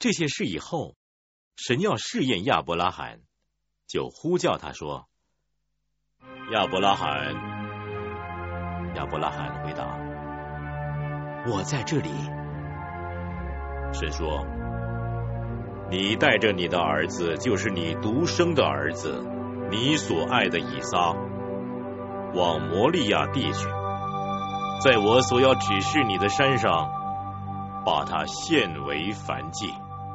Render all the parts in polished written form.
这些事以后，神要试验亚伯拉罕，就呼叫他说：亚伯拉罕。亚伯拉罕回答：我在这里。神说：你带着你的儿子，就是你独生的儿子，你所爱的以撒，往摩利亚地去，在我所要指示你的山上，把他献为燔祭。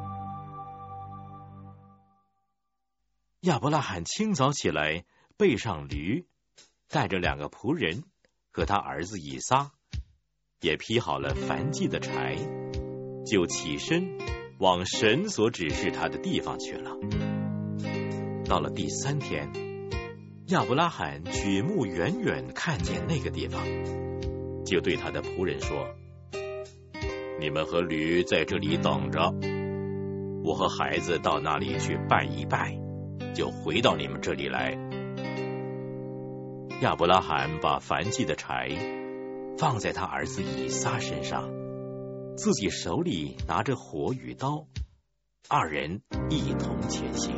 亚伯拉罕清早起来，背上驴，带着2个仆人和他儿子以撒，也劈好了燔祭的柴，就起身往神所指示他的地方去了。到了第3天，亚伯拉罕举目远远看见那个地方，就对他的仆人说：你们和驴在这里等着，我和孩子到那里去拜一拜，就回到你们这里来。亚伯拉罕把燔祭的柴放在他儿子以撒身上，自己手里拿着火与刀，2人一同前行。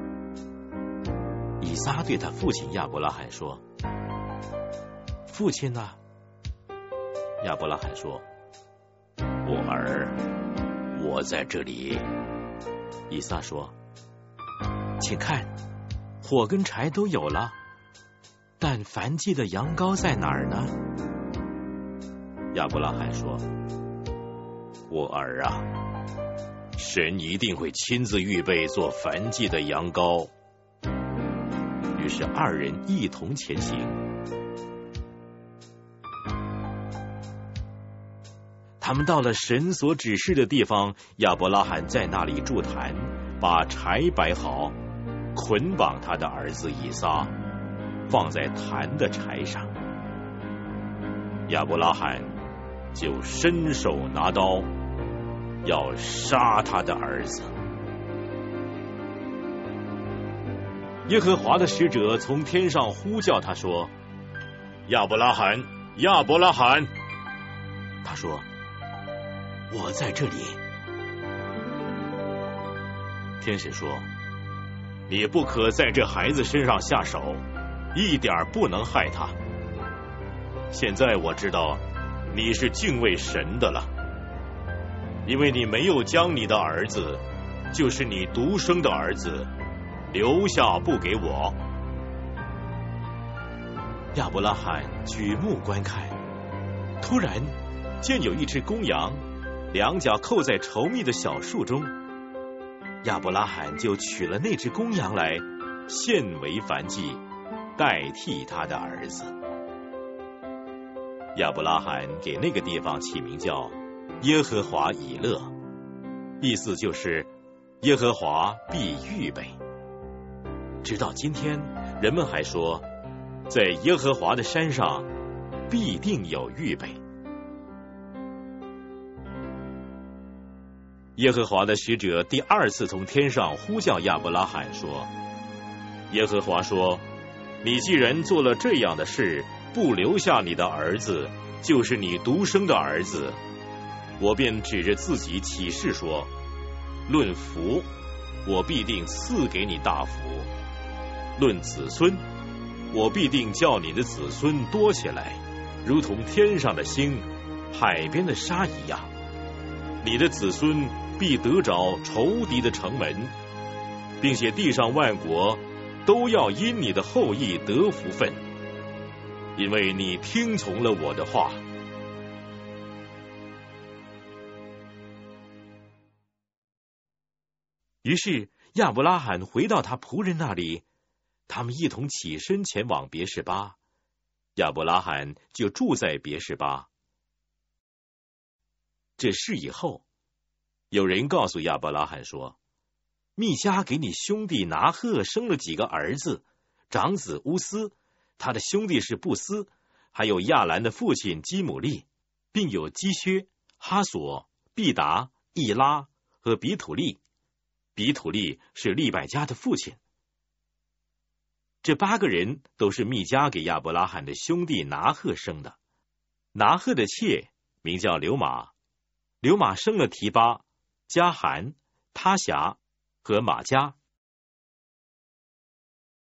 以撒对他父亲亚伯拉罕说：父亲呢？亚伯拉罕说：我儿，我在这里。以撒说：请看，火跟柴都有了，但燔祭的羊羔在哪儿呢？亚伯拉罕说：我儿啊，神一定会亲自预备做燔祭的羊羔。于是2人一同前行。他们到了神所指示的地方，亚伯拉罕在那里筑坛，把柴摆好，捆绑他的儿子以撒，放在坛的柴上。亚伯拉罕就伸手拿刀，要杀他的儿子。耶和华的使者从天上呼叫他说：亚伯拉罕，亚伯拉罕。他说：我在这里。天使说：你不可在这孩子身上下手，一点不能害他。现在我知道你是敬畏神的了，因为你没有将你的儿子，就是你独生的儿子，留下不给我。亚伯拉罕举目观看，突然见有一只公羊，2脚扣在稠密的小树中。亚伯拉罕就取了那只公羊来，献为燔祭，代替他的儿子。亚伯拉罕给那个地方起名叫耶和华以勒，意思就是耶和华必预备。直到今天，人们还说，在耶和华的山上必定有预备。耶和华的使者第2次从天上呼叫亚伯拉罕说：耶和华说，你既然做了这样的事，不留下你的儿子，就是你独生的儿子，我便指着自己起誓说，论福，我必定赐给你大福；论子孙，我必定叫你的子孙多起来，如同天上的星，海边的沙一样。你的子孙必得着仇敌的城门，并且地上万国都要因你的后裔得福分，因为你听从了我的话。于是亚伯拉罕回到他仆人那里，他们一同起身前往别是巴，亚伯拉罕就住在别是巴。这事以后，有人告诉亚伯拉罕说，密迦给你兄弟拿鹤生了几个儿子，长子乌斯，他的兄弟是布斯，还有亚兰的父亲基姆利，并有基薛、哈索、毕达、易拉和比土利。比土利是利百加的父亲。这8个人都是密迦给亚伯拉罕的兄弟拿鹤生的。拿鹤的妾名叫流玛，流玛生了提巴、加含、 他辖和马加。